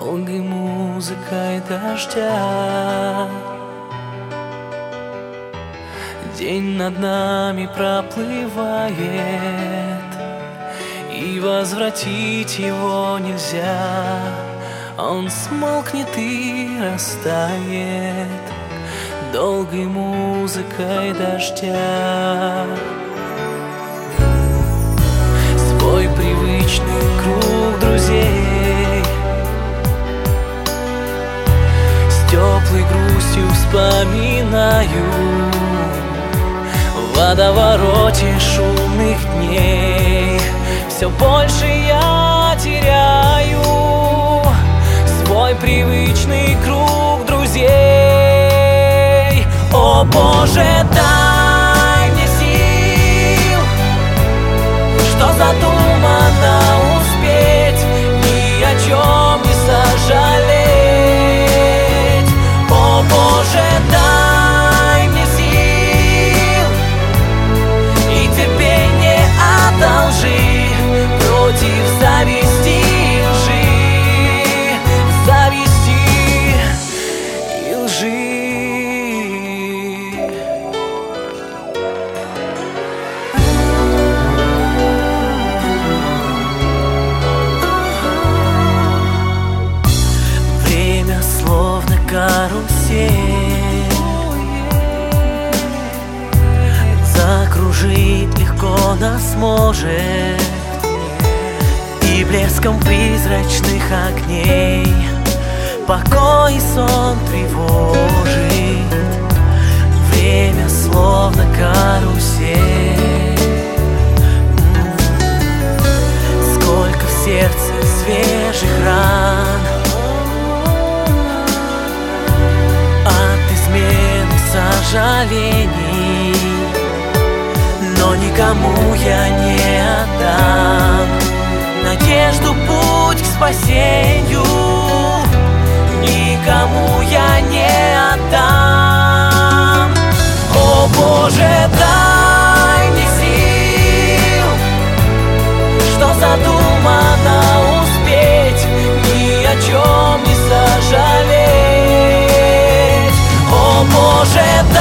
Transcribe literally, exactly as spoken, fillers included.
долгой музыкой дождя. День над нами проплывает, и возвратить его нельзя. Он смолкнет и растает долгой музыкой дождя. Свой привычный круг друзей с теплой грустью вспоминаю. В водовороте шумных дней все больше я теряю свой привычный круг друзей. О Боже, дай мне сил, что задумано успеть, ни о чем не сожалеть. О Боже, дай мне сил и терпение одолжи против зависти и лжи, зависти и лжи. Время словно карусель, закружить легко нас может, и блеском призрачных огней покой и сон тревожит. Время словно карусель, сколько в сердце свежих ран от измены сожалений, но никому я не отдам надежду, путь к спасению. Никому я не отдам. О Боже, дай мне сил, что задумано успеть, ни о чем не сожалеть. О Боже,